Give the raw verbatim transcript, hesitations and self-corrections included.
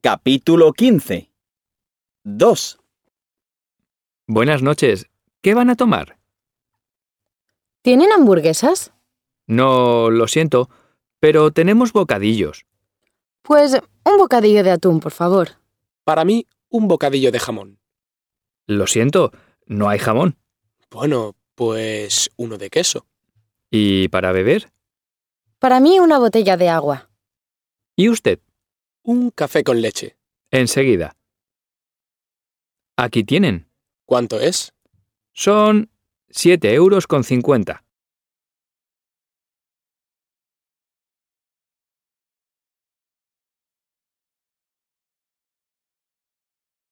Capítulo quince. dos. Buenas noches. ¿Qué van a tomar? ¿Tienen hamburguesas? No, lo siento, pero tenemos bocadillos. Pues un bocadillo de atún, por favor. Para mí, un bocadillo de jamón. Lo siento, no hay jamón. Bueno, pues uno de queso. ¿Y para beber? Para mí, una botella de agua. ¿Y usted? Un café con leche. Enseguida. Aquí tienen. ¿Cuánto es? Son siete euros con cincuenta.